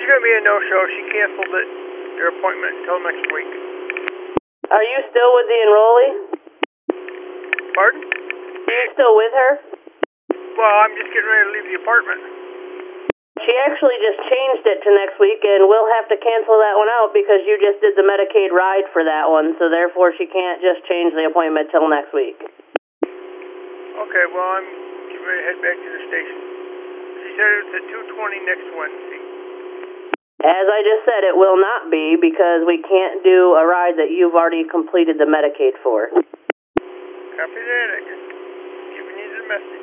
She's going to be a no-show. She canceled their appointment until next week. Are you still with the enrollee? Pardon? Are you still with her? Well, I'm just getting ready to leave the apartment. She actually just changed it to next week, and we'll have to cancel that one out because you just did the Medicaid ride for that one, so therefore she can't just change the appointment till next week. Okay, well, I'm getting ready to head back to the station. She said it's at 2:20 next Wednesday. As I just said, it will not be because we can't do a ride that you've already completed the Medicaid for. Copy that. I just giving you the message.